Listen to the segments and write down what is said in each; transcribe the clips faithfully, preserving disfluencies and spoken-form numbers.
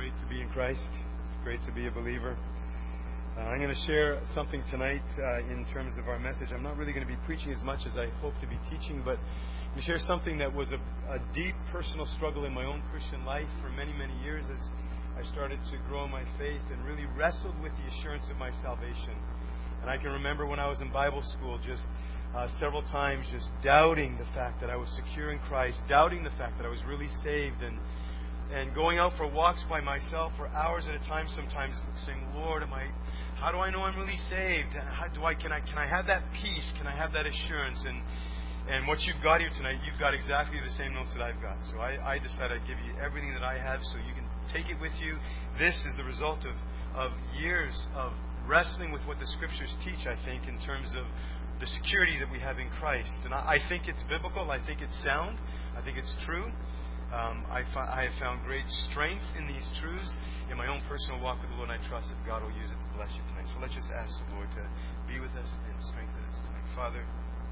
great to be in Christ. It's great to be a believer. Uh, I'm going to share something tonight uh, in terms of our message. I'm not really going to be preaching as much as I hope to be teaching, but I'm going to share something that was a, a deep personal struggle in my own Christian life for many, many years as I started to grow in my faith and really wrestled with the assurance of my salvation. And I can remember when I was in Bible school just uh, several times just doubting the fact that I was secure in Christ, doubting the fact that I was really saved, and and going out for walks by myself for hours at a time sometimes saying, Lord, am I, how do I know I'm really saved? How do I, can I, can I have that peace? Can I have that assurance? And and what you've got here tonight, you've got exactly the same notes that I've got. So I, I decided I'd give you everything that I have so you can take it with you. This is the result of, of years of wrestling with what the Scriptures teach, I think, in terms of the security that we have in Christ. And I, I think it's biblical. I think it's sound. I think it's true. Um, I, fi- I have found great strength in these truths in my own personal walk with the Lord, and I trust that God will use it to bless you tonight. So let's just ask the Lord to be with us and strengthen us tonight. Father,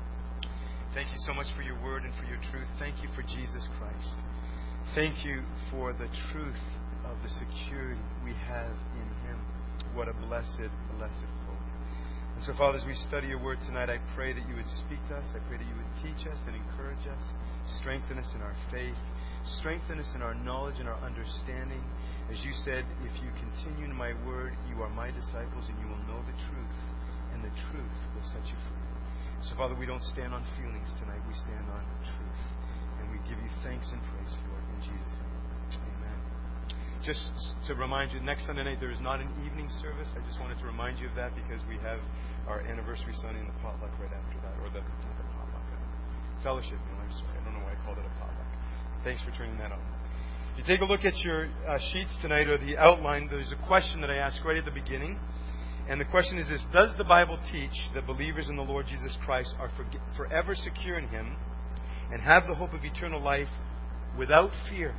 thank you so much for your word and for your truth. Thank you for Jesus Christ. Thank you for the truth of the security we have in Him. What a blessed, blessed hope. And so, Father, as we study your word tonight, I pray that you would speak to us. I pray that you would teach us and encourage us, strengthen us in our faith, strengthen us in our knowledge and our understanding. As you said, if you continue in my word, you are my disciples and you will know the truth, and the truth will set you free. So, Father, we don't stand on feelings tonight. We stand on truth. And we give you thanks and praise for it in Jesus' name. Amen. Just to remind you, next Sunday night there is not an evening service. I just wanted to remind you of that because we have our anniversary Sunday and the potluck right after that. Or the, not the potluck, uh, fellowship meal. I'm sorry. I don't know why I called it a potluck. Thanks for turning that on. If you take a look at your uh, sheets tonight or the outline, there's a question that I asked right at the beginning. And the question is this: does the Bible teach that believers in the Lord Jesus Christ are for, forever secure in Him and have the hope of eternal life without fear?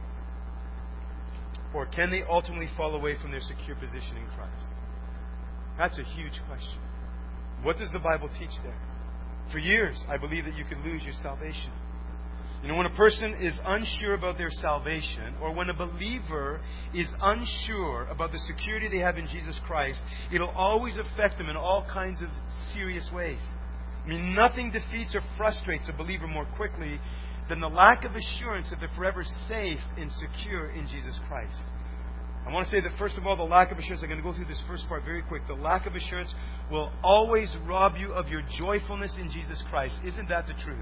Or can they ultimately fall away from their secure position in Christ? That's a huge question. What does the Bible teach there? For years, I believe that you could lose your salvation. You know, when a person is unsure about their salvation, or when a believer is unsure about the security they have in Jesus Christ, it'll always affect them in all kinds of serious ways. I mean, nothing defeats or frustrates a believer more quickly than the lack of assurance that they're forever safe and secure in Jesus Christ. I want to say that, first of all, the lack of assurance, I'm going to go through this first part very quick. The lack of assurance will always rob you of your joyfulness in Jesus Christ. Isn't that the truth?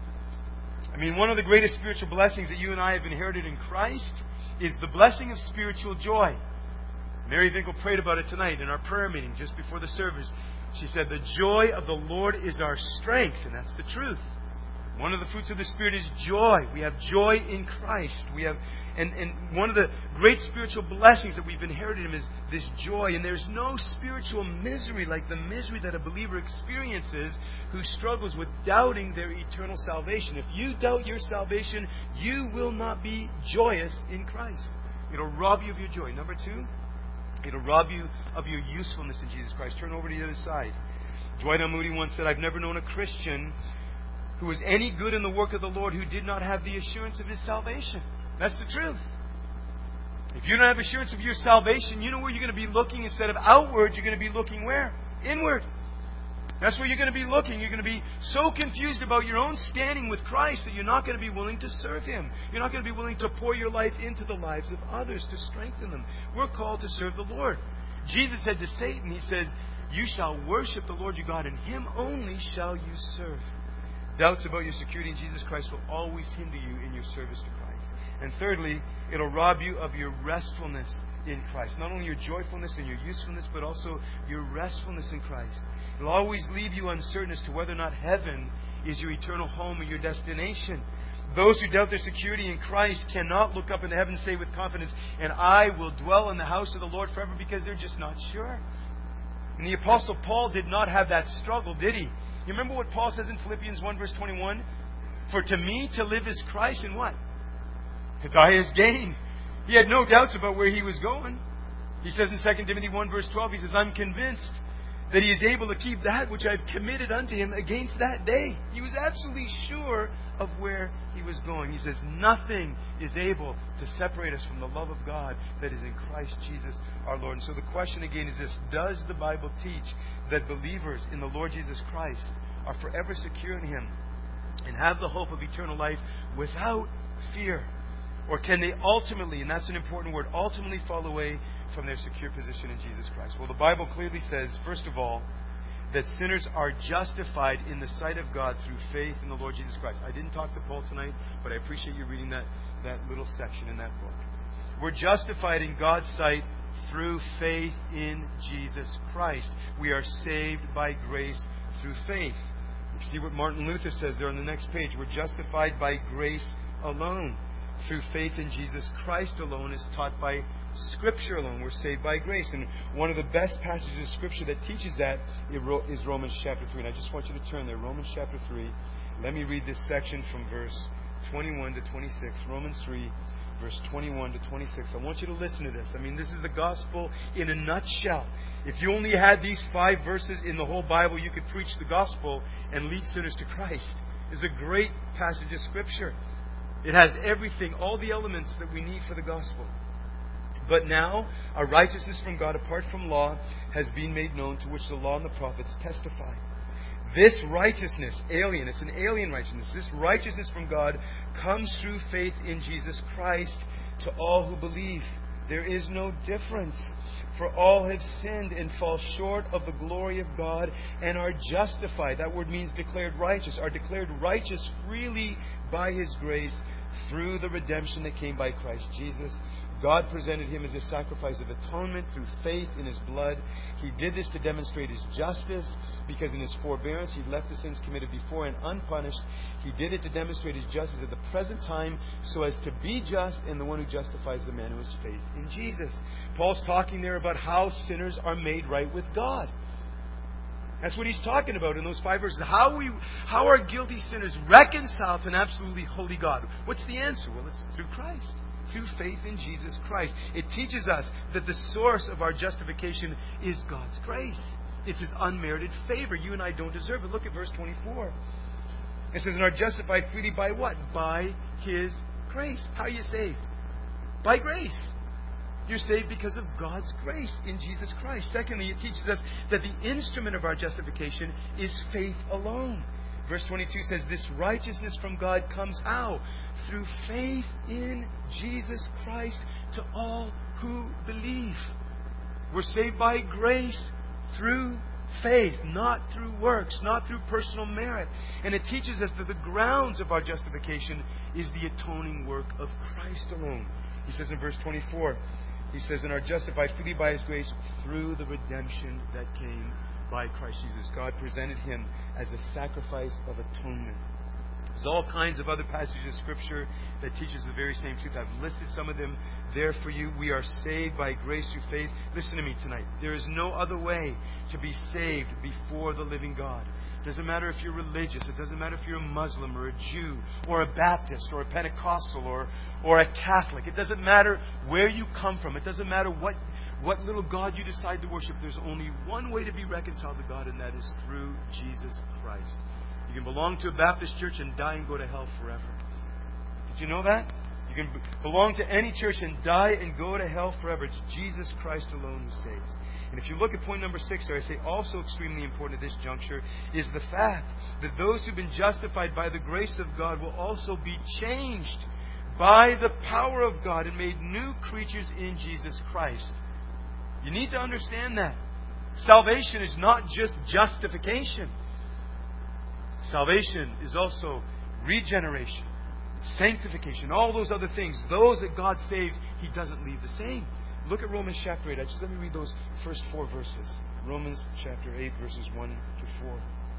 I mean, one of the greatest spiritual blessings that you and I have inherited in Christ is the blessing of spiritual joy. Mary Winkle prayed about it tonight in our prayer meeting just before the service. She said, the joy of the Lord is our strength, and that's the truth. One of the fruits of the Spirit is joy. We have joy in Christ. We have, and, and one of the great spiritual blessings that we've inherited Him is this joy. And there's no spiritual misery like the misery that a believer experiences who struggles with doubting their eternal salvation. If you doubt your salvation, you will not be joyous in Christ. It'll rob you of your joy. Number two, it'll rob you of your usefulness in Jesus Christ. Turn over to the other side. Dwight L. Moody once said, I've never known a Christian who was any good in the work of the Lord who did not have the assurance of his salvation. That's the truth. If you don't have assurance of your salvation, you know where you're going to be looking. Instead of outward, you're going to be looking where? Inward. That's where you're going to be looking. You're going to be so confused about your own standing with Christ that you're not going to be willing to serve Him. You're not going to be willing to pour your life into the lives of others to strengthen them. We're called to serve the Lord. Jesus said to Satan, He says, you shall worship the Lord your God, and Him only shall you serve. Doubts about your security in Jesus Christ will always hinder you in your service to Christ. And thirdly, it'll rob you of your restfulness in Christ. Not only your joyfulness and your usefulness, but also your restfulness in Christ. It'll always leave you uncertain as to whether or not heaven is your eternal home or your destination. Those who doubt their security in Christ cannot look up into heaven and say with confidence, and I will dwell in the house of the Lord forever, because they're just not sure. And the Apostle Paul did not have that struggle, did he? You remember what Paul says in Philippians one verse twenty-one? For to me to live is Christ, and what? To die is gain. He had no doubts about where he was going. He says in Second Timothy one verse twelve, he says, I'm convinced that He is able to keep that which I've committed unto Him against that day. He was absolutely sure of where He was going. He says, nothing is able to separate us from the love of God that is in Christ Jesus our Lord. And so the question again is this: does the Bible teach that believers in the Lord Jesus Christ are forever secure in Him and have the hope of eternal life without fear? Or can they ultimately, and that's an important word, ultimately fall away from their secure position in Jesus Christ? Well, the Bible clearly says, first of all, that sinners are justified in the sight of God through faith in the Lord Jesus Christ. I didn't talk to Paul tonight, but I appreciate you reading that, that little section in that book. We're justified in God's sight through faith in Jesus Christ. We are saved by grace through faith. You see what Martin Luther says there on the next page. We're justified by grace alone. Through faith in Jesus Christ alone, is taught by Scripture alone. We're saved by grace. And one of the best passages of Scripture that teaches that is Romans chapter three. And I just want you to turn there. Romans chapter three. Let me read this section from verse twenty-one to twenty-six. Romans three, verse twenty-one to twenty-six. I want you to listen to this. I mean, this is the gospel in a nutshell. If you only had these five verses in the whole Bible, you could preach the gospel and lead sinners to Christ. It's a great passage of Scripture. It has everything, all the elements that we need for the gospel. But now, a righteousness from God apart from law has been made known, to which the law and the prophets testify. This righteousness, alien, it's an alien righteousness. This righteousness from God comes through faith in Jesus Christ to all who believe. There is no difference. For all have sinned and fall short of the glory of God and are justified. That word means declared righteous. Are declared righteous freely by His grace through the redemption that came by Christ Jesus. God presented Him as a sacrifice of atonement through faith in His blood. He did this to demonstrate His justice, because in His forbearance He left the sins committed before and unpunished. He did it to demonstrate His justice at the present time, so as to be just and the one who justifies the man who has faith in Jesus. Paul's talking there about how sinners are made right with God. That's what he's talking about in those five verses. How we, how are guilty sinners reconciled to an absolutely holy God? What's the answer? Well, it's through Christ. Through faith in Jesus Christ. It teaches us that the source of our justification is God's grace. It's His unmerited favor. You and I don't deserve it. Look at verse twenty-four. It says, and are justified freely by what? By His grace. How are you saved? By grace. You're saved because of God's grace in Jesus Christ. Secondly, it teaches us that the instrument of our justification is faith alone. Verse twenty-two says, this righteousness from God comes how? Through faith in Jesus Christ to all who believe. We're saved by grace through faith, not through works, not through personal merit. And it teaches us that the grounds of our justification is the atoning work of Christ alone. He says in verse twenty-four, he says, and are justified freely by His grace through the redemption that came by Christ Jesus. God presented Him as a sacrifice of atonement. There's all kinds of other passages of Scripture that teach us the very same truth. I've listed some of them there for you. We are saved by grace through faith. Listen to me tonight. There is no other way to be saved before the living God. It doesn't matter if you're religious. It doesn't matter if you're a Muslim or a Jew or a Baptist or a Pentecostal or, or a Catholic. It doesn't matter where you come from. It doesn't matter what, what little God you decide to worship. There's only one way to be reconciled to God, and that is through Jesus Christ. You can belong to a Baptist church and die and go to hell forever. Did you know that? You can belong to any church and die and go to hell forever. It's Jesus Christ alone who saves. And if you look at point number six there, I say also extremely important at this juncture is the fact that those who've been justified by the grace of God will also be changed by the power of God and made new creatures in Jesus Christ. You need to understand that. Salvation is not just justification. Salvation is also regeneration, sanctification, all those other things. Those that God saves, He doesn't leave the same. Look at Romans chapter eight. I just let me read those first four verses. Romans chapter eight, verses one to four.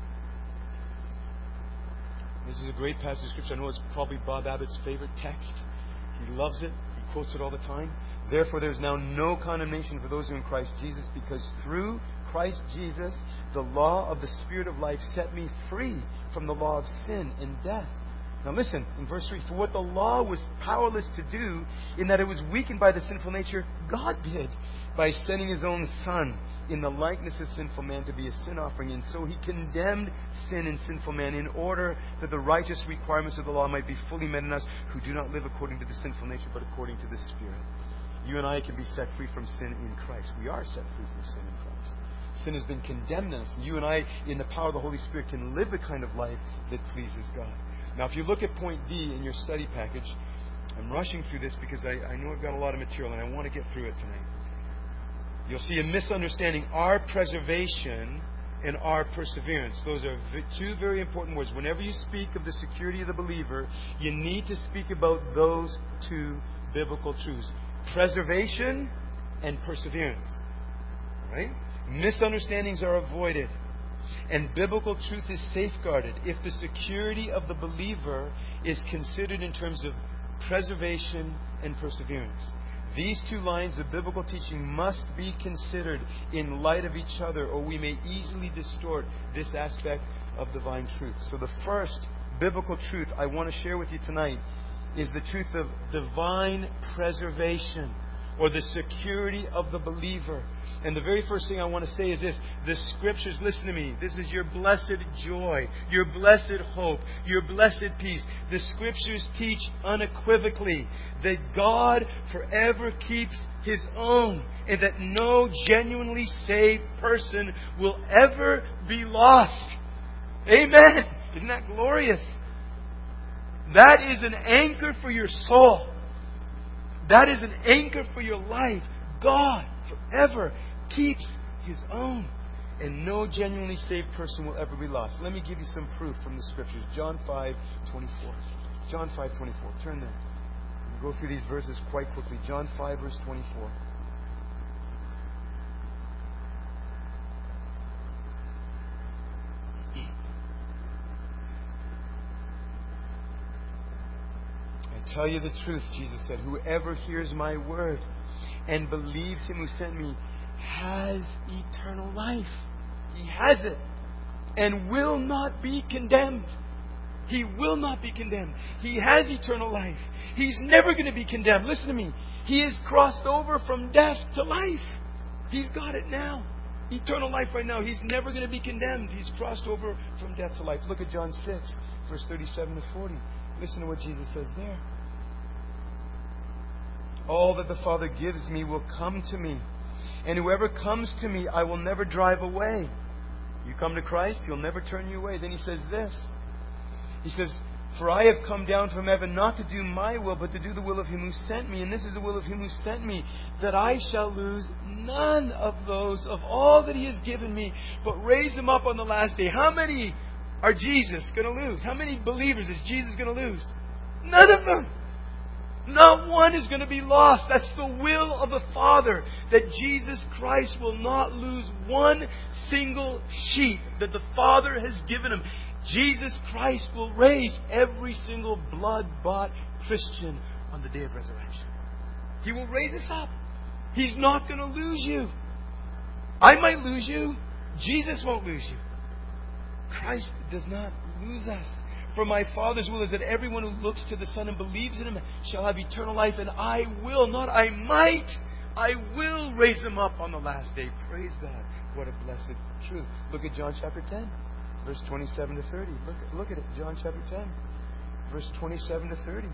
This is a great passage of Scripture. I know it's probably Bob Abbott's favorite text. He loves it. He quotes it all the time. Therefore, there is now no condemnation for those who are in Christ Jesus, because through Christ Jesus, the law of the Spirit of life set me free from the law of sin and death. Now listen, in verse three, for what the law was powerless to do, in that it was weakened by the sinful nature, God did, by sending His own Son in the likeness of sinful man to be a sin offering. And so He condemned sin and sinful man in order that the righteous requirements of the law might be fully met in us who do not live according to the sinful nature but according to the Spirit. You and I can be set free from sin in Christ. We are set free from sin in Christ. Sin has been condemned in us. And you and I, in the power of the Holy Spirit, can live the kind of life that pleases God. Now, if you look at point D in your study package, I'm rushing through this because I, I know I've got a lot of material and I want to get through it tonight. You'll see a misunderstanding. Our preservation and our perseverance. Those are two very important words. Whenever you speak of the security of the believer, you need to speak about those two biblical truths. Preservation and perseverance. Right? Misunderstandings are avoided. And biblical truth is safeguarded if the security of the believer is considered in terms of preservation and perseverance. These two lines of biblical teaching must be considered in light of each other, or we may easily distort this aspect of divine truth. So the first biblical truth I want to share with you tonight is the truth of divine preservation, or the security of the believer. And the very first thing I want to say is this. The Scriptures, listen to me, this is your blessed joy, your blessed hope, your blessed peace. The Scriptures teach unequivocally that God forever keeps His own, and that no genuinely saved person will ever be lost. Amen. Isn't that glorious? That is an anchor for your soul. That is an anchor for your life. God forever keeps His own, and no genuinely saved person will ever be lost. Let me give you some proof from the Scriptures. John five twenty-four. John five twenty-four. Turn there. We'll go through these verses quite quickly. John five, verse twenty-four. I tell you the truth, Jesus said, whoever hears my word and believes Him who sent me has eternal life. He has it. And will not be condemned. He will not be condemned. He has eternal life. He's never going to be condemned. Listen to me. He has crossed over from death to life. He's got it now. Eternal life right now. He's never going to be condemned. He's crossed over from death to life. Look at John six, verse thirty-seven to forty. Listen to what Jesus says there. All that the Father gives me will come to me. And whoever comes to me, I will never drive away. You come to Christ, He'll never turn you away. Then He says this. He says, for I have come down from heaven not to do my will, but to do the will of Him who sent me. And this is the will of Him who sent me, that I shall lose none of those of all that He has given me, but raise them up on the last day. How many are Jesus going to lose? How many believers is Jesus going to lose? None of them. Not one is going to be lost. That's the will of the Father, that Jesus Christ will not lose one single sheep that the Father has given Him. Jesus Christ will raise every single blood-bought Christian on the day of resurrection. He will raise us up. He's not going to lose you. I might lose you. Jesus won't lose you. Christ does not lose us. For my Father's will is that everyone who looks to the Son and believes in Him shall have eternal life, and I will, not I might, I will raise them up on the last day. Praise God. What a blessed truth. Look at John chapter ten, verse twenty-seven to thirty. Look, look at it. John chapter ten, verse twenty-seven to thirty.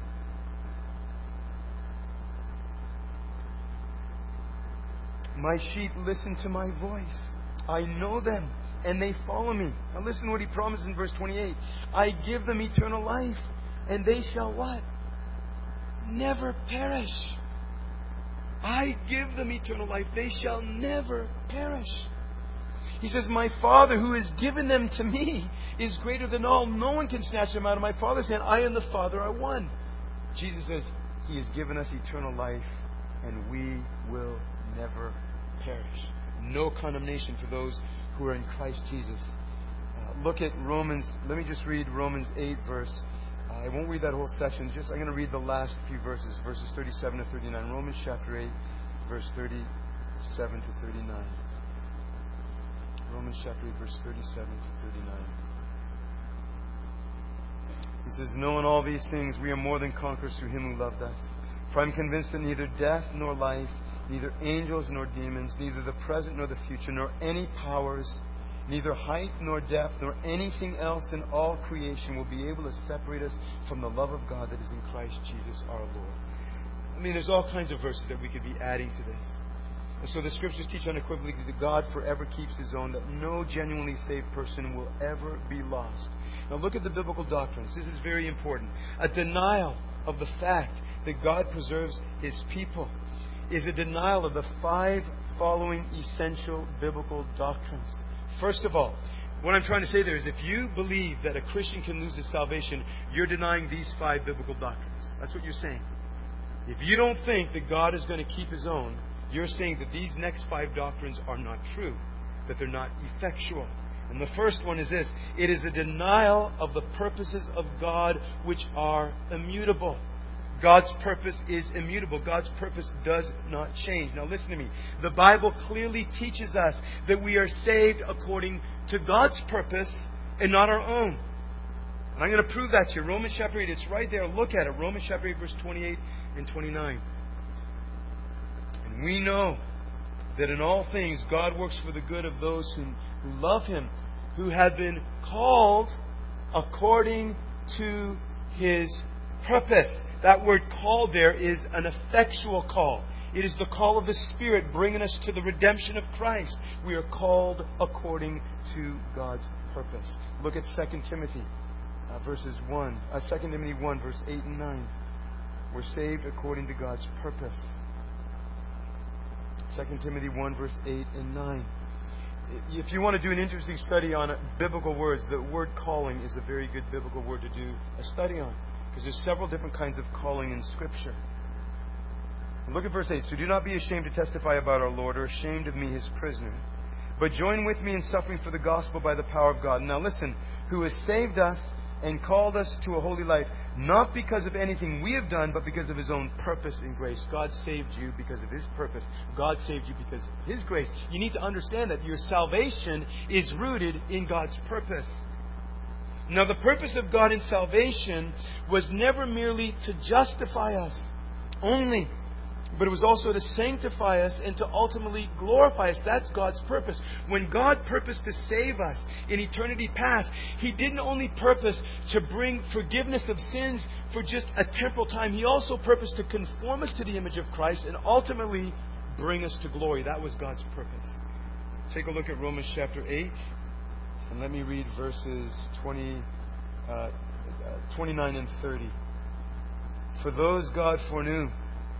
My sheep listen to my voice. I know them, and they follow me. Now listen to what He promises in verse twenty-eight. I give them eternal life, and they shall what? Never perish. I give them eternal life. They shall never perish. He says, my Father who has given them to me is greater than all. No one can snatch them out of my Father's hand. I and the Father are one. Jesus says, He has given us eternal life, and we will never perish. No condemnation for those who are in Christ Jesus. Uh, look at Romans. Let me just read Romans eight, verse. Uh, I won't read that whole section. Just I'm going to read the last few verses, verses thirty-seven to thirty-nine. Romans chapter eight, verse thirty-seven to thirty-nine. Romans chapter eight, verse thirty-seven to thirty-nine. He says, knowing all these things, we are more than conquerors through Him who loved us. For I am convinced that neither death nor life, neither angels nor demons, neither the present nor the future, nor any powers, neither height nor depth, nor anything else in all creation will be able to separate us from the love of God that is in Christ Jesus our Lord. I mean, there's all kinds of verses that we could be adding to this. And so the Scriptures teach unequivocally that God forever keeps His own, that no genuinely saved person will ever be lost. Now look at the biblical doctrines. This is very important. A denial of the fact that God preserves His people is a denial of the five following essential biblical doctrines. First of all, what I'm trying to say there is if you believe that a Christian can lose his salvation, you're denying these five biblical doctrines. That's what you're saying. If you don't think that God is going to keep His own, you're saying that these next five doctrines are not true, that they're not effectual. And the first one is this: it is a denial of the purposes of God which are immutable. God's purpose is immutable. God's purpose does not change. Now listen to me. The Bible clearly teaches us that we are saved according to God's purpose and not our own. And I'm going to prove that to you. Romans chapter eight, it's right there. Look at it. Romans chapter eight, verse twenty-eight and twenty-nine. And we know that in all things God works for the good of those who, who love Him, who have been called according to His purpose. That word called there is an effectual call. It is the call of the Spirit bringing us to the redemption of Christ. We are called according to God's purpose. Look at Second Timothy uh, verses one, uh, Second Timothy one, verse eight and nine. We're saved according to God's purpose. Second Timothy one, verse eight and nine. If you want to do an interesting study on biblical words, the word calling is a very good biblical word to do a study on. Because there's several different kinds of calling in Scripture. Look at verse eight. So do not be ashamed to testify about our Lord, or ashamed of me, His prisoner, but join with me in suffering for the gospel by the power of God. Now listen, who has saved us and called us to a holy life, not because of anything we have done, but because of His own purpose and grace. God saved you because of His purpose. God saved you because of His grace. You need to understand that your salvation is rooted in God's purpose. Now, the purpose of God in salvation was never merely to justify us only, but it was also to sanctify us and to ultimately glorify us. That's God's purpose. When God purposed to save us in eternity past, He didn't only purpose to bring forgiveness of sins for just a temporal time. He also purposed to conform us to the image of Christ and ultimately bring us to glory. That was God's purpose. Take a look at Romans chapter eight. And let me read verses twenty, uh, twenty-nine and thirty. For those God foreknew,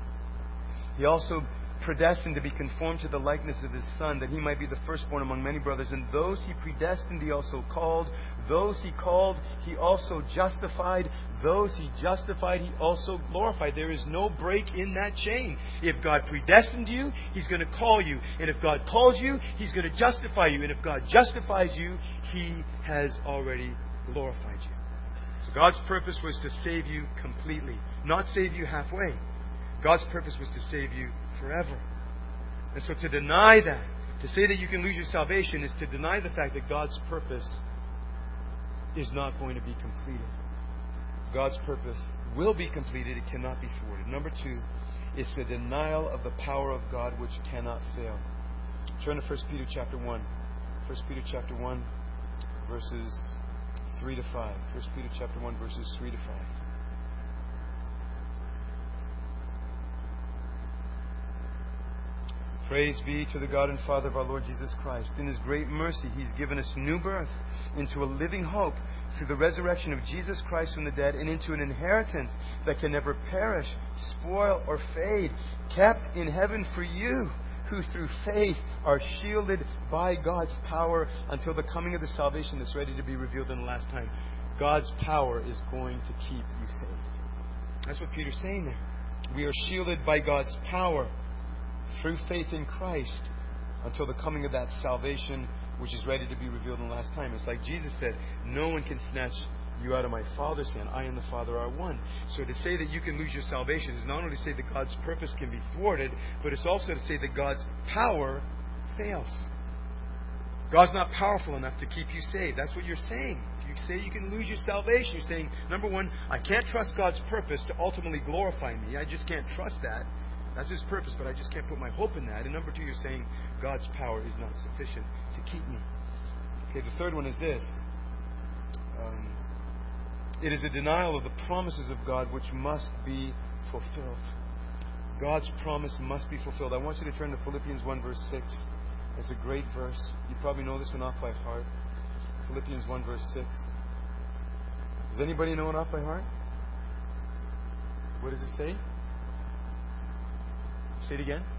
He also predestined to be conformed to the likeness of His Son, that He might be the firstborn among many brothers. And those He predestined, He also called. Those He called, He also justified. Those He justified, He also glorified. There is no break in that chain. If God predestined you, He's going to call you. And if God calls you, He's going to justify you. And if God justifies you, He has already glorified you. So God's purpose was to save you completely, not save you halfway. God's purpose was to save you forever. And so to deny that, to say that you can lose your salvation, is to deny the fact that God's purpose is not going to be completed. God's purpose will be completed. It cannot be thwarted. Number two, it's the denial of the power of God which cannot fail. Turn to First Peter chapter one. First Peter chapter one, verses three to five. First Peter chapter one, verses three to five. Praise be to the God and Father of our Lord Jesus Christ. In His great mercy, He's given us new birth into a living hope through the resurrection of Jesus Christ from the dead, and into an inheritance that can never perish, spoil, or fade, kept in heaven for you, who through faith are shielded by God's power until the coming of the salvation that's ready to be revealed in the last time. God's power is going to keep you saved. That's what Peter's saying there. We are shielded by God's power through faith in Christ until the coming of that salvation which is ready to be revealed in the last time. It's like Jesus said, no one can snatch you out of my Father's hand. I and the Father are one. So to say that you can lose your salvation is not only to say that God's purpose can be thwarted, but it's also to say that God's power fails. God's not powerful enough to keep you saved. That's what you're saying. If you say you can lose your salvation, you're saying, number one, I can't trust God's purpose to ultimately glorify me. I just can't trust that. That's His purpose, but I just can't put my hope in that. And number two, you're saying God's power is not sufficient to keep me. Okay, the third one is this. Um, it is a denial of the promises of God which must be fulfilled. God's promise must be fulfilled. I want you to turn to Philippians one verse six. It's a great verse. You probably know this one off by heart. Philippians one verse six. Does anybody know it off by heart? What does it say? Say it again.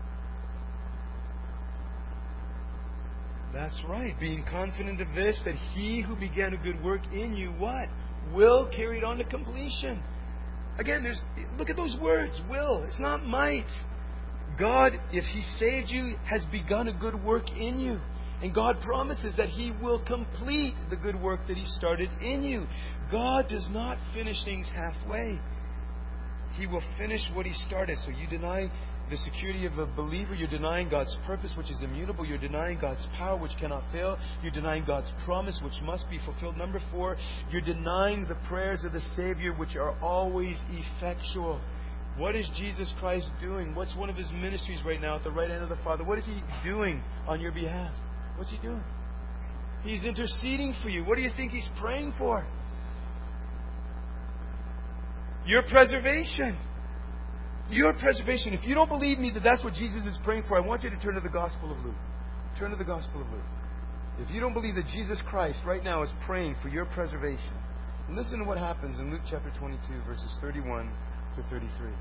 That's right. Being confident of this, that He who began a good work in you, what? Will carry it on to completion. Again, there's look at those words. Will. It's not might. God, if He saved you, has begun a good work in you. And God promises that He will complete the good work that He started in you. God does not finish things halfway. He will finish what He started. So you deny the security of a believer, you're denying God's purpose, which is immutable. You're denying God's power, which cannot fail. You're denying God's promise, which must be fulfilled. Number four, you're denying the prayers of the Savior, which are always effectual. What is Jesus Christ doing? What's one of His ministries right now at the right hand of the Father? What is He doing on your behalf? What's He doing? He's interceding for you. What do you think He's praying for? Your preservation. Your preservation. If you don't believe me that that's what Jesus is praying for, I want you to turn to the Gospel of Luke. Turn to the Gospel of Luke. If you don't believe that Jesus Christ right now is praying for your preservation, listen to what happens in Luke chapter twenty-two, verses thirty-one to thirty-three.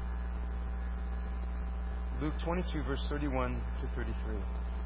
Luke twenty-two, verse thirty-one to thirty-three.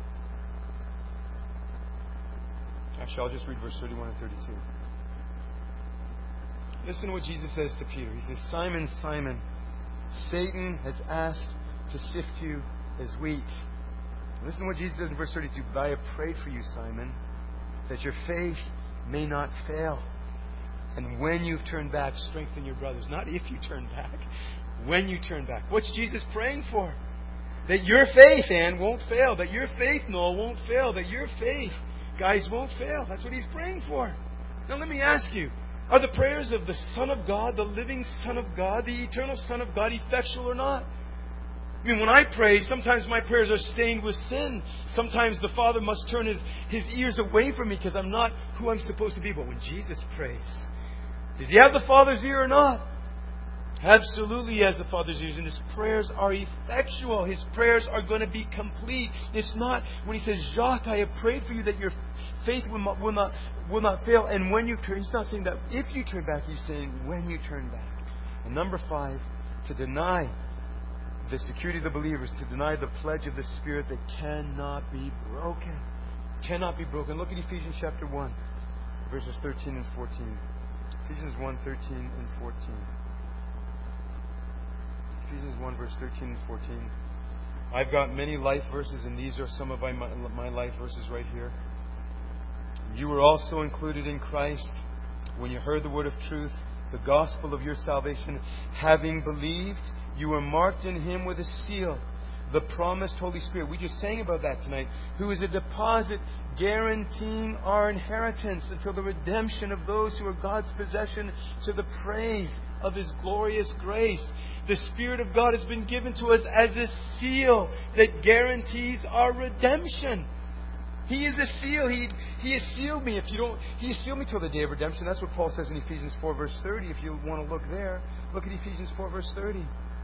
Actually, I'll just read verse thirty-one and thirty-two. Listen to what Jesus says to Peter. He says, Simon, Simon, Satan has asked to sift you as wheat. Listen to what Jesus says in verse thirty-two. But I have prayed for you, Simon, that your faith may not fail. And when you've turned back, strengthen your brothers. Not if you turn back, when you turn back. What's Jesus praying for? That your faith, Anne, won't fail. That your faith, Noel, won't fail. That your faith, guys, won't fail. That's what He's praying for. Now let me ask you, are the prayers of the Son of God, the living Son of God, the eternal Son of God, effectual or not? I mean, when I pray, sometimes my prayers are stained with sin. Sometimes the Father must turn His, his ears away from me because I'm not who I'm supposed to be. But when Jesus prays, does He have the Father's ear or not? Absolutely He has the Father's ears. And His prayers are effectual. His prayers are going to be complete. It's not when He says, Jacques, I have prayed for you that your faith will not, will not, will not fail. And when you turn, He's not saying that if you turn back. He's saying when you turn back. And number five, to deny the security of the believers, to deny the pledge of the Spirit that cannot be broken. Cannot be broken. Look at Ephesians chapter one, verses thirteen and fourteen. Ephesians one, thirteen and fourteen. Ephesians one, verse thirteen and fourteen. I've got many life verses, and these are some of my, my life verses right here. You were also included in Christ when you heard the word of truth, the gospel of your salvation. Having believed, you were marked in Him with a seal, the promised Holy Spirit. We just sang about that tonight. Who is a deposit guaranteeing our inheritance until the redemption of those who are God's possession, to the praise of His glorious grace. The Spirit of God has been given to us as a seal that guarantees our redemption. He is a seal. He, he has sealed me. If you don't, He has sealed me till the day of redemption. That's what Paul says in Ephesians four, verse thirty. If you want to look there, look at Ephesians four, verse thirty.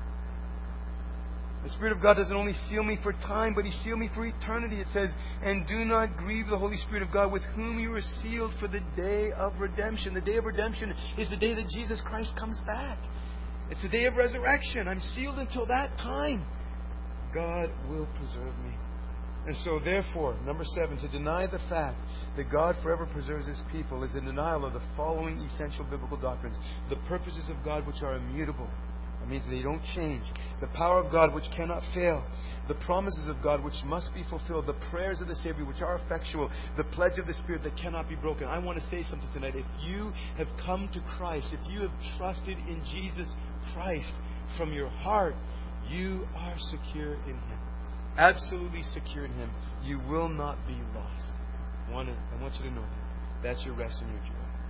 The Spirit of God doesn't only seal me for time, but He sealed me for eternity. It says, and do not grieve the Holy Spirit of God, with whom you were sealed for the day of redemption. The day of redemption is the day that Jesus Christ comes back. It's the day of resurrection. I'm sealed until that time. God will preserve me. And so, therefore, number seven, to deny the fact that God forever preserves His people is a denial of the following essential biblical doctrines. The purposes of God which are immutable. That means they don't change. The power of God which cannot fail. The promises of God which must be fulfilled. The prayers of the Savior which are effectual. The pledge of the Spirit that cannot be broken. I want to say something tonight. If you have come to Christ, if you have trusted in Jesus Christ from your heart, you are secure in Him. Absolutely secure in Him. You will not be lost. I want, to, I want you to know that. That's your rest and your joy.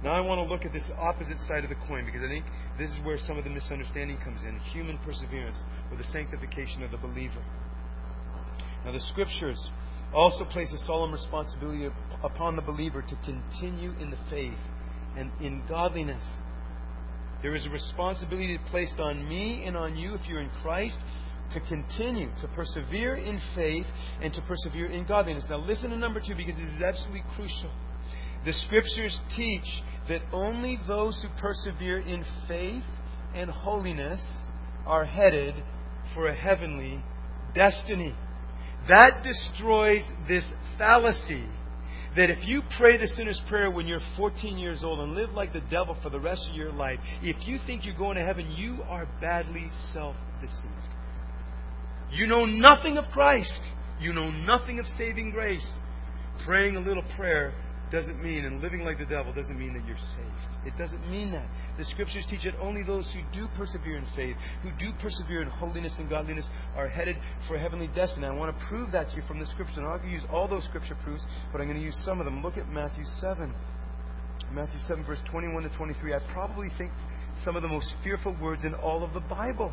Now I want to look at this opposite side of the coin, because I think this is where some of the misunderstanding comes in. Human perseverance, or the sanctification of the believer. Now the Scriptures also place a solemn responsibility upon the believer to continue in the faith and in godliness. There is a responsibility placed on me and on you, if you're in Christ, to continue, to persevere in faith and to persevere in godliness. Now listen to number two, because it is absolutely crucial. The Scriptures teach that only those who persevere in faith and holiness are headed for a heavenly destiny. That destroys this fallacy that if you pray the sinner's prayer when you're fourteen years old and live like the devil for the rest of your life, if you think you're going to heaven, you are badly self-deceived. You know nothing of Christ. You know nothing of saving grace. Praying a little prayer doesn't mean, and living like the devil doesn't mean that you're saved. It doesn't mean that. The Scriptures teach that only those who do persevere in faith, who do persevere in holiness and godliness, are headed for a heavenly destiny. I want to prove that to you from the Scripture. I'm not going to use all those Scripture proofs, but I'm going to use some of them. Look at Matthew seven. Matthew seven, verse twenty-one to twenty-three. I probably think some of the most fearful words in all of the Bible.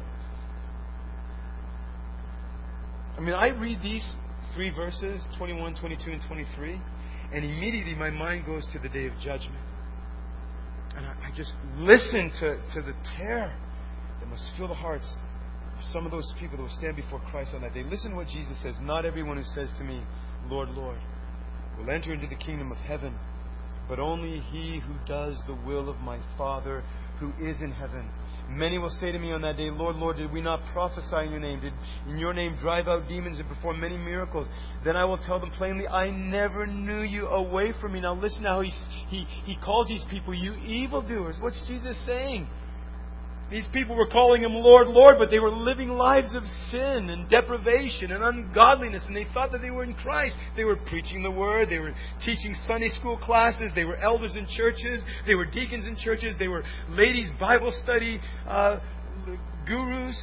I mean, I read these three verses, twenty-one, twenty-two, and twenty-three, and immediately my mind goes to the day of judgment. And I, I just listen to, to the terror that must fill the hearts of some of those people that will stand before Christ on that day. Listen to what Jesus says. Not everyone who says to me, Lord, Lord, will enter into the kingdom of heaven, but only he who does the will of my Father who is in heaven. Many will say to me on that day, Lord, Lord, did we not prophesy in your name? Did in your name drive out demons and perform many miracles? Then I will tell them plainly, I never knew you. Away from me. Now listen how he, he, he calls these people, you evildoers. What's Jesus saying? These people were calling Him Lord, Lord, but they were living lives of sin and deprivation and ungodliness, and they thought that they were in Christ. They were preaching the Word. They were teaching Sunday school classes. They were elders in churches. They were deacons in churches. They were ladies' Bible study uh, gurus.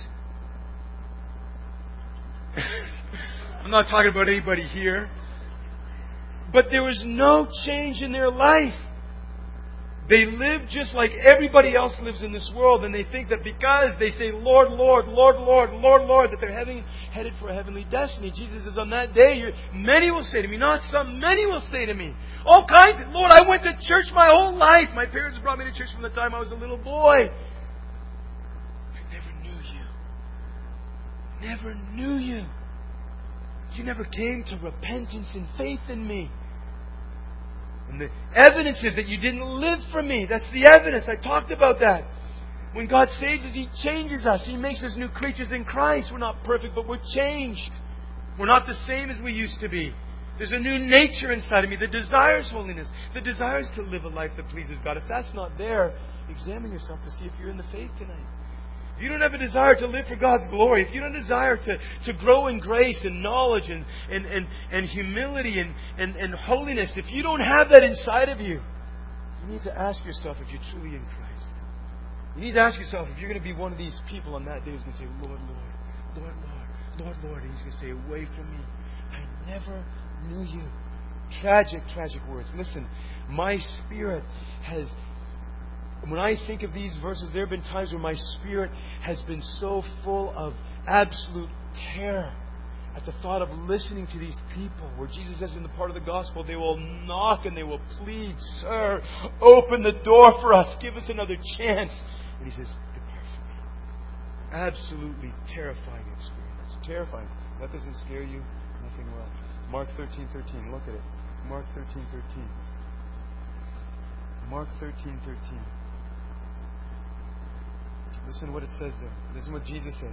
I'm not talking about anybody here. But there was no change in their life. They live just like everybody else lives in this world, and they think that because they say, Lord, Lord, Lord, Lord, Lord, Lord, that they're heading, headed for a heavenly destiny. Jesus says, on that day, you're, many will say to me, not some, many will say to me, all kinds of, Lord, I went to church my whole life. My parents brought me to church from the time I was a little boy. I never knew you. Never knew you. You never came to repentance and faith in me. And the evidence is that you didn't live for me. That's the evidence. I talked about that. When God saves us, He changes us. He makes us new creatures in Christ. We're not perfect, but we're changed. We're not the same as we used to be. There's a new nature inside of me that desires holiness, that desires to live a life that pleases God. If that's not there, examine yourself to see if you're in the faith tonight. If you don't have a desire to live for God's glory, if you don't desire to, to grow in grace and knowledge and, and, and, and humility and, and, and holiness, if you don't have that inside of you, you need to ask yourself if you're truly in Christ. You need to ask yourself if you're going to be one of these people on that day who's going to say, Lord, Lord, Lord, Lord, Lord, Lord. And He's going to say, away from me. I never knew you. Tragic, tragic words. Listen, my spirit has... When I think of these verses, there have been times where my spirit has been so full of absolute terror at the thought of listening to these people, where Jesus says in the part of the gospel, they will knock and they will plead, Sir, open the door for us, give us another chance. And He says, depart from me. Absolutely terrifying experience. Terrifying. That doesn't scare you? Nothing will. Mark thirteen thirteen. Look at it. Mark thirteen thirteen. Mark thirteen thirteen. Listen to what it says there. Listen to what Jesus says.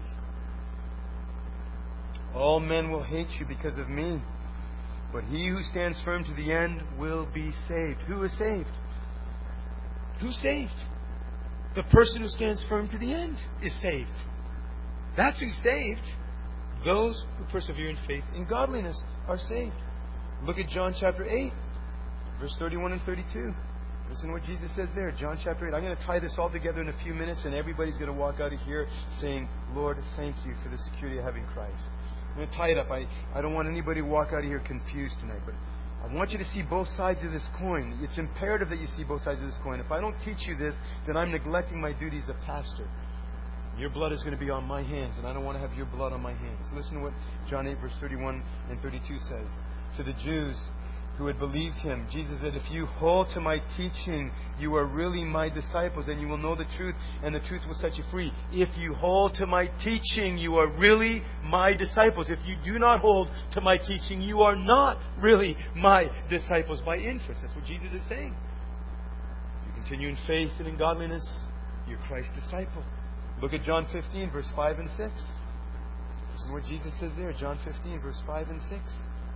All men will hate you because of me, but he who stands firm to the end will be saved. Who is saved? Who's saved? The person who stands firm to the end is saved. That's who's saved. Those who persevere in faith and godliness are saved. Look at John chapter eight, verse thirty-one and thirty-two. Listen to what Jesus says there, John chapter eight. I'm going to tie this all together in a few minutes, and everybody's going to walk out of here saying, Lord, thank you for the security of having Christ. I'm going to tie it up. I, I don't want anybody to walk out of here confused tonight, but I want you to see both sides of this coin. It's imperative that you see both sides of this coin. If I don't teach you this, then I'm neglecting my duty as a pastor. Your blood is going to be on my hands, and I don't want to have your blood on my hands. Listen to what John eight, verse thirty-one and thirty-two says. To the Jews who had believed Him, Jesus said, if you hold to my teaching, you are really my disciples, and you will know the truth, and the truth will set you free. If you hold to my teaching, you are really my disciples. If you do not hold to my teaching, you are not really my disciples by inference. That's what Jesus is saying. If you continue in faith and in godliness, you're Christ's disciple. Look at John fifteen, verse five and six. Listen to what Jesus says there. John fifteen, verse five and six.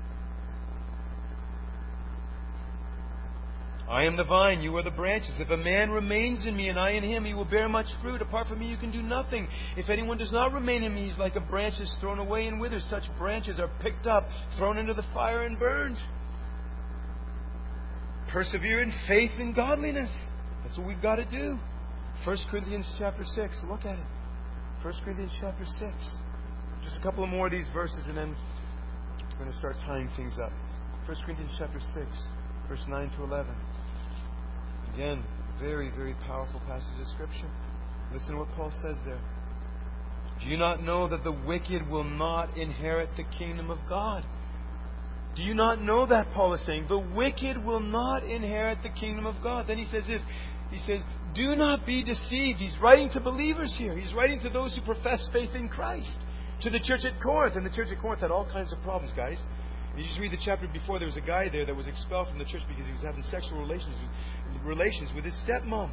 I am the vine, you are the branches. If a man remains in me and I in him, he will bear much fruit. Apart from me, you can do nothing. If anyone does not remain in me, he's like a branch that's thrown away and withers. Such branches are picked up, thrown into the fire, and burned. Persevere in faith and godliness. That's what we've got to do. First Corinthians chapter six. Look at it. First Corinthians chapter six. Just a couple of more of these verses, and then we're going to start tying things up. First Corinthians chapter six, verse nine to eleven. Again, very, very powerful passage of Scripture. Listen to what Paul says there. Do you not know that the wicked will not inherit the kingdom of God? Do you not know that, Paul is saying? The wicked will not inherit the kingdom of God. Then he says this. He says, do not be deceived. He's writing to believers here. He's writing to those who profess faith in Christ. To the church at Corinth. And the church at Corinth had all kinds of problems, guys. You just read the chapter before, there was a guy there that was expelled from the church because he was having sexual relations with, relations with his stepmom.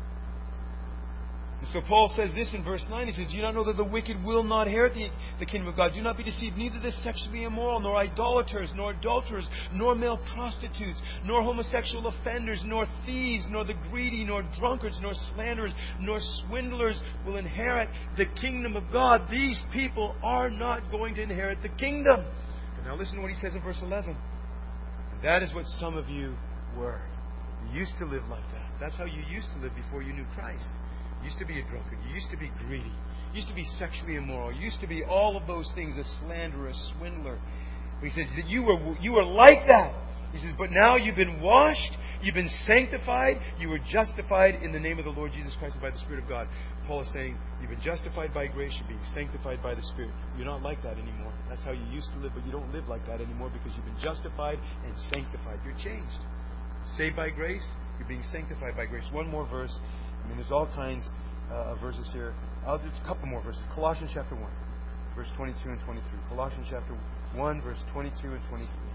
And so Paul says this in verse nine. He says, do you not know that the wicked will not inherit the, the kingdom of God? Do not be deceived. Neither the sexually immoral, nor idolaters, nor adulterers, nor male prostitutes, nor homosexual offenders, nor thieves, nor the greedy, nor drunkards, nor slanderers, nor swindlers will inherit the kingdom of God. These people are not going to inherit the kingdom. But now listen to what he says in verse eleven. And that is what some of you were. You used to live like that. That's how you used to live before you knew Christ. You used to be a drunkard. You used to be greedy. You used to be sexually immoral. You used to be all of those things, a slanderer, a swindler. He says that you were you were like that. He says, but now you've been washed, you've been sanctified, you were justified in the name of the Lord Jesus Christ and by the Spirit of God. Paul is saying, you've been justified by grace, you're being sanctified by the Spirit. You're not like that anymore. That's how you used to live, but you don't live like that anymore because you've been justified and sanctified. You're changed. Saved by grace, you're being sanctified by grace. One more verse. I mean, there's all kinds uh, of verses here. I'll do a couple more verses. Colossians chapter one, verse twenty-two and twenty-three. Colossians chapter one, verse twenty-two and twenty-three.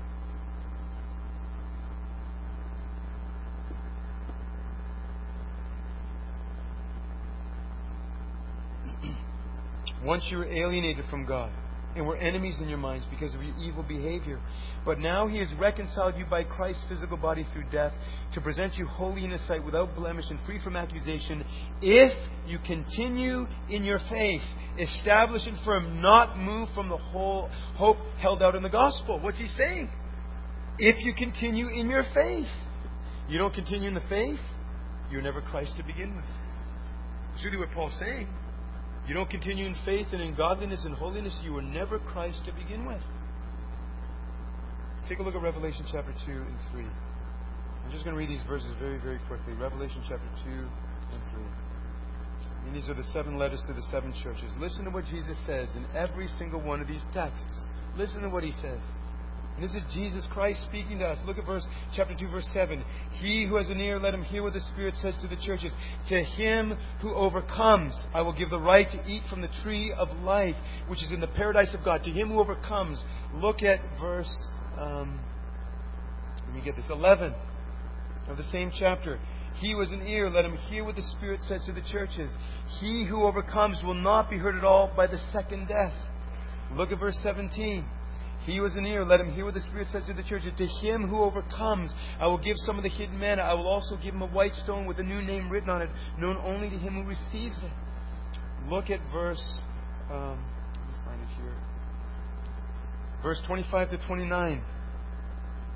Once you were alienated from God and were enemies in your minds because of your evil behavior. But now He has reconciled you by Christ's physical body through death to present you holy in His sight, without blemish and free from accusation, if you continue in your faith, established and firm, not moved from the whole hope held out in the gospel. What's He saying? If you continue in your faith. You don't continue in the faith, you're never Christ to begin with. That's really what Paul's saying. You don't continue in faith and in godliness and holiness, you were never Christ to begin with. Take a look at Revelation chapter two and three. I'm just going to read these verses very, very quickly. Revelation chapter two and three. And these are the seven letters to the seven churches. Listen to what Jesus says in every single one of these texts. Listen to what He says. And this is Jesus Christ speaking to us. Look at verse chapter two, verse seven. He who has an ear, let him hear what the Spirit says to the churches. To him who overcomes, I will give the right to eat from the tree of life, which is in the paradise of God. To him who overcomes, look at verse, um, let me get this, eleven of the same chapter. He who has an ear, let him hear what the Spirit says to the churches. He who overcomes will not be hurt at all by the second death. Look at verse seventeen. He who has an ear, let him hear what the Spirit says to the churches. To him who overcomes, I will give some of the hidden manna. I will also give him a white stone with a new name written on it, known only to him who receives it. Look at verse, um, let me find it here. Verse twenty-five to twenty-nine.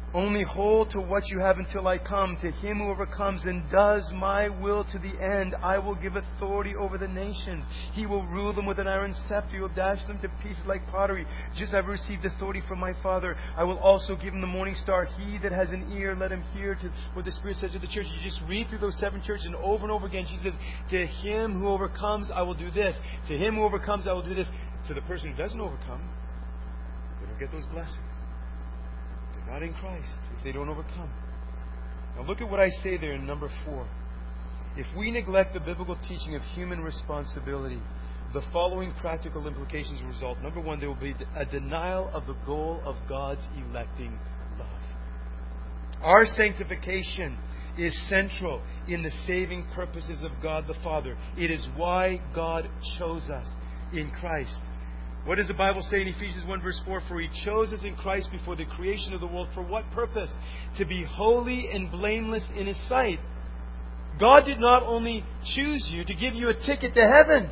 Only hold to what you have until I come. To him who overcomes and does my will to the end, I will give authority over the nations. He will rule them with an iron scepter. He will dash them to pieces like pottery. Just as I have received authority from my Father, I will also give him the morning star. He that has an ear, let him hear to what the Spirit says to the church. You just read through those seven churches, and over and over again, Jesus says, to him who overcomes, I will do this. To him who overcomes, I will do this. To the person who doesn't overcome, they don't get those blessings. Not in Christ, if they don't overcome. Now look at what I say there in number four. If we neglect the biblical teaching of human responsibility, the following practical implications will result. Number one, there will be a denial of the goal of God's electing love. Our sanctification is central in the saving purposes of God the Father. It is why God chose us in Christ. What does the Bible say in Ephesians one verse four? For He chose us in Christ before the creation of the world. For what purpose? To be holy and blameless in His sight. God did not only choose you to give you a ticket to heaven.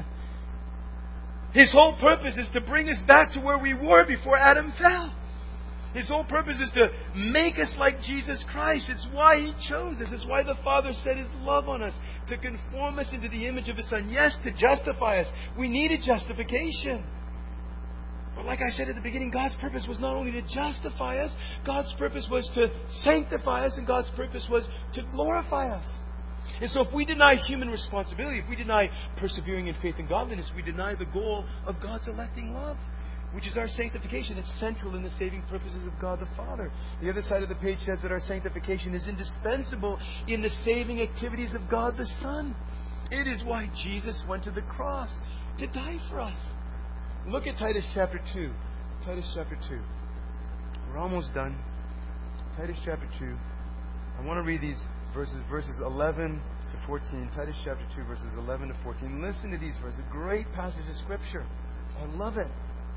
His whole purpose is to bring us back to where we were before Adam fell. His whole purpose is to make us like Jesus Christ. It's why He chose us. It's why the Father set His love on us. To conform us into the image of His Son. Yes, to justify us. We needed justification. But like I said at the beginning, God's purpose was not only to justify us, God's purpose was to sanctify us, and God's purpose was to glorify us. And so if we deny human responsibility, if we deny persevering in faith and godliness, we deny the goal of God's electing love, which is our sanctification. It's central in the saving purposes of God the Father. The other side of the page says that our sanctification is indispensable in the saving activities of God the Son. It is why Jesus went to the cross, to die for us. Look at Titus chapter two. Titus chapter two. We're almost done. Titus chapter two. I want to read these verses, verses eleven to fourteen. Titus chapter two, verses eleven to fourteen. Listen to these verses. A great passage of Scripture. I love it.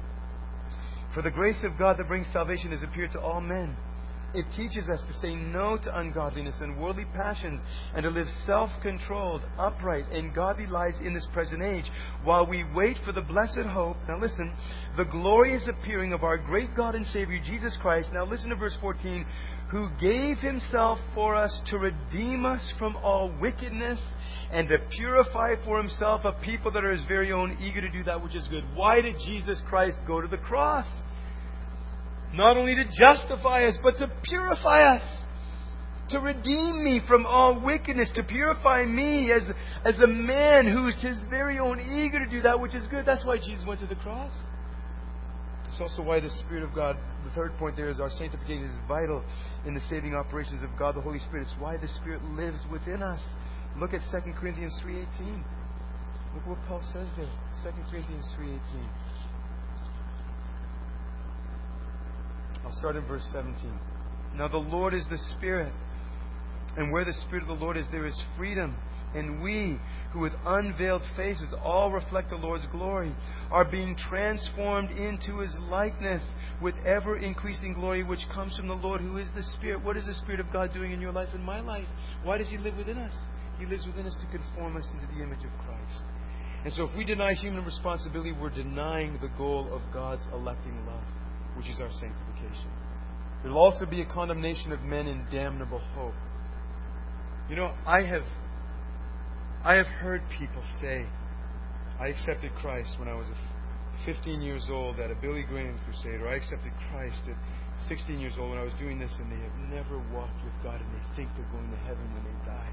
For the grace of God that brings salvation has appeared to all men. It teaches us to say no to ungodliness and worldly passions, and to live self-controlled, upright, and godly lives in this present age, while we wait for the blessed hope. Now listen, the glorious appearing of our great God and Savior Jesus Christ. Now listen to verse fourteen. Who gave Himself for us to redeem us from all wickedness, and to purify for Himself a people that are His very own, eager to do that which is good. Why did Jesus Christ go to the cross? Not only to justify us, but to purify us. To redeem me from all wickedness. To purify me as, as a man who is His very own, eager to do that which is good. That's why Jesus went to the cross. It's also why the Spirit of God, the third point there is our sanctification is vital in the saving operations of God the Holy Spirit. It's why the Spirit lives within us. Look at Second Corinthians three eighteen. Look what Paul says there. Second Corinthians three eighteen. I'll start in verse seventeen. Now the Lord is the Spirit, and where the Spirit of the Lord is, there is freedom. And we, who with unveiled faces all reflect the Lord's glory, are being transformed into His likeness with ever-increasing glory, which comes from the Lord, who is the Spirit. What is the Spirit of God doing in your life and my life? Why does He live within us? He lives within us to conform us into the image of Christ. And so if we deny human responsibility, we're denying the goal of God's electing love, which is our sanctification. There will also be a condemnation of men in damnable hope. You know, I have I have heard people say, I accepted Christ when I was fifteen years old at a Billy Graham crusade, or I accepted Christ at sixteen years old when I was doing this, and they have never walked with God, and they think they're going to heaven when they die.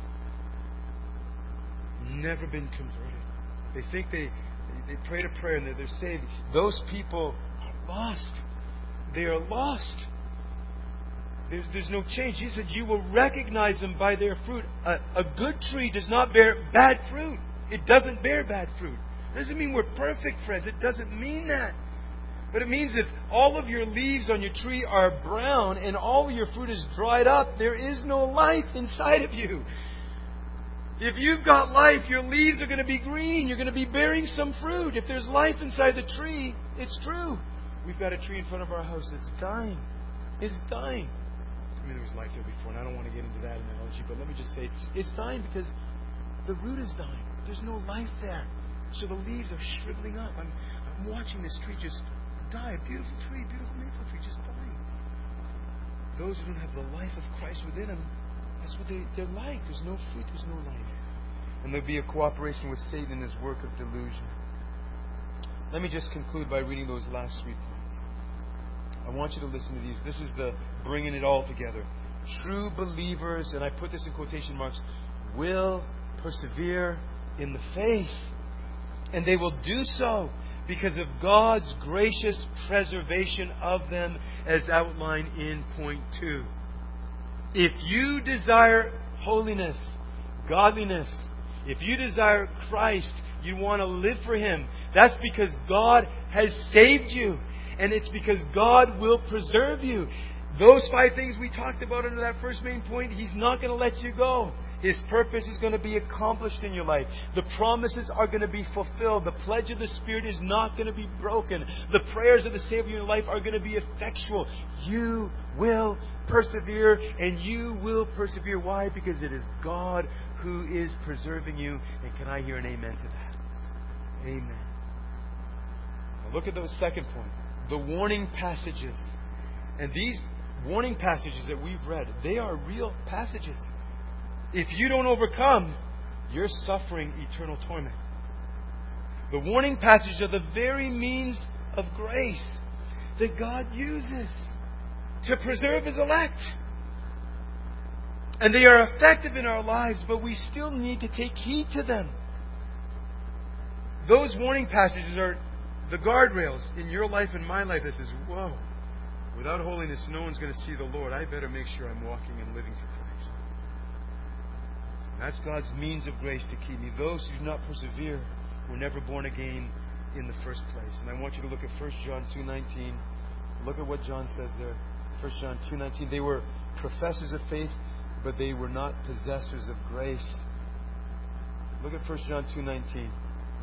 Never been converted. They think they they prayed a prayer and they're, they're saved. Those people are lost. They are lost. There's, there's no change. Jesus said, you will recognize them by their fruit. A, a good tree does not bear bad fruit. It doesn't bear bad fruit. It doesn't mean we're perfect, friends. It doesn't mean that. But it means if all of your leaves on your tree are brown and all of your fruit is dried up, there is no life inside of you. If you've got life, your leaves are going to be green. You're going to be bearing some fruit. If there's life inside the tree, it's true. We've got a tree in front of our house that's dying. It's dying. I mean, there was life there before, and I don't want to get into that analogy, but let me just say, it's dying because the root is dying. There's no life there. So the leaves are shriveling up. I'm, I'm watching this tree just die. A beautiful tree, beautiful maple tree, just dying. those who don't have the life of Christ within them, that's what they, they're like. There's no fruit, there's no life. And there'll be a cooperation with Satan in his work of delusion. Let me just conclude by reading those last three points. I want you to listen to these. This is the bringing it all together. True believers, and I put this in quotation marks, will persevere in the faith. And they will do so because of God's gracious preservation of them, as outlined in point two. If you desire holiness, godliness, if you desire Christ, you want to live for Him, that's because God has saved you. And it's because God will preserve you. Those five things we talked about under that first main point, He's not going to let you go. His purpose is going to be accomplished in your life. The promises are going to be fulfilled. The pledge of the Spirit is not going to be broken. The prayers of the Savior in your life are going to be effectual. You will persevere, and you will persevere. Why? Because it is God who is preserving you. And can I hear an amen to that? Amen. Now look at the second point. The warning passages. And these warning passages that we've read, they are real passages. If you don't overcome, you're suffering eternal torment. The warning passages are the very means of grace that God uses to preserve His elect. And they are effective in our lives, but we still need to take heed to them. Those warning passages are the guardrails in your life and my life that says, whoa, without holiness, no one's going to see the Lord. I better make sure I'm walking and living for Christ. That's God's means of grace to keep me. Those who do not persevere were never born again in the first place. And I want you to look at First John two nineteen. Look at what John says there. First John two nineteen. They were professors of faith, but they were not possessors of grace. Look at First John two nineteen.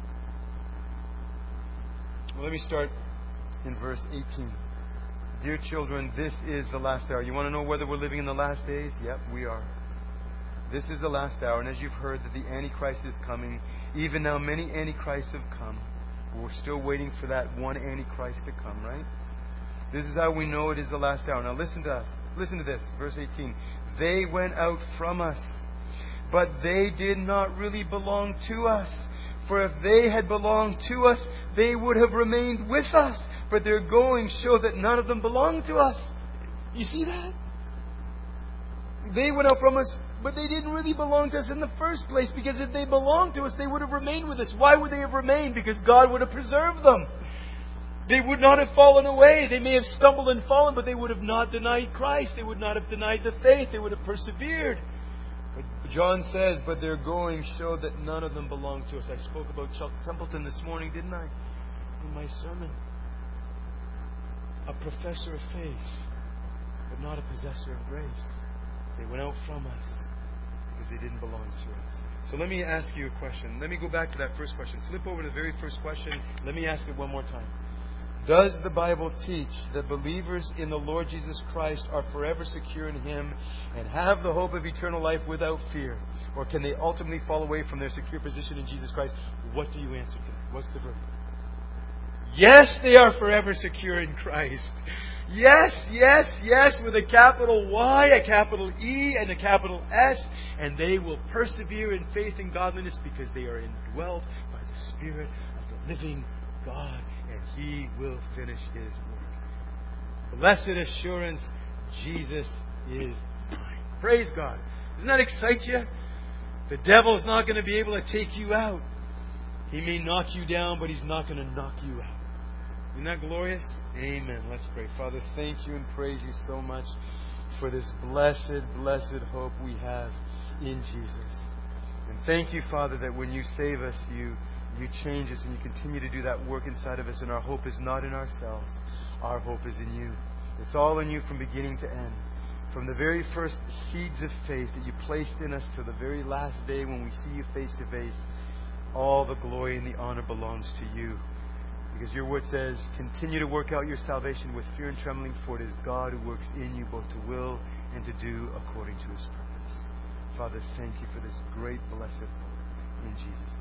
Well, let me start in verse eighteen. Dear children, this is the last hour. You want to know whether we're living in the last days? Yep, we are. This is the last hour, and as you've heard that the Antichrist is coming, even now many Antichrists have come. We're still waiting for that one Antichrist to come, right? This is how we know it is the last hour. Now listen to us. Listen to this, verse eighteen. They went out from us, but they did not really belong to us. For if they had belonged to us, they would have remained with us. But their going show that none of them belonged to us. You see that? They went out from us, but they didn't really belong to us in the first place. Because if they belonged to us, they would have remained with us. Why would they have remained? Because God would have preserved them. They would not have fallen away. They may have stumbled and fallen, but they would have not denied Christ. They would not have denied the faith. They would have persevered. But John says, but their going showed that none of them belonged to us. I spoke about Chuck Templeton this morning, didn't I? In my sermon. A professor of faith, but not a possessor of grace. They went out from us because they didn't belong to us. So let me ask you a question. Let me go back to that first question. Flip over to the very first question. Let me ask it one more time. Does the Bible teach that believers in the Lord Jesus Christ are forever secure in Him and have the hope of eternal life without fear? Or can they ultimately fall away from their secure position in Jesus Christ? What do you answer to that? What's the verdict? Yes, they are forever secure in Christ. Yes, yes, yes, with a capital Y, a capital E, and a capital S. And they will persevere in faith and godliness because they are indwelt by the Spirit of the living God. And He will finish His work. Blessed assurance, Jesus is mine. Praise God. Doesn't that excite you? The devil is not going to be able to take you out. He may knock you down, but he's not going to knock you out. Isn't that glorious? Amen. Let's pray. Father, thank you and praise you so much for this blessed, blessed hope we have in Jesus. And thank you, Father, that when you save us, you you change us and you continue to do that work inside of us. And our hope is not in ourselves. Our hope is in you. It's all in you from beginning to end. From the very first seeds of faith that you placed in us to the very last day when we see you face to face, all the glory and the honor belongs to you. Because your word says, continue to work out your salvation with fear and trembling, for it is God who works in you both to will and to do according to His purpose. Father, thank you for this great blessed hope in Jesus' name.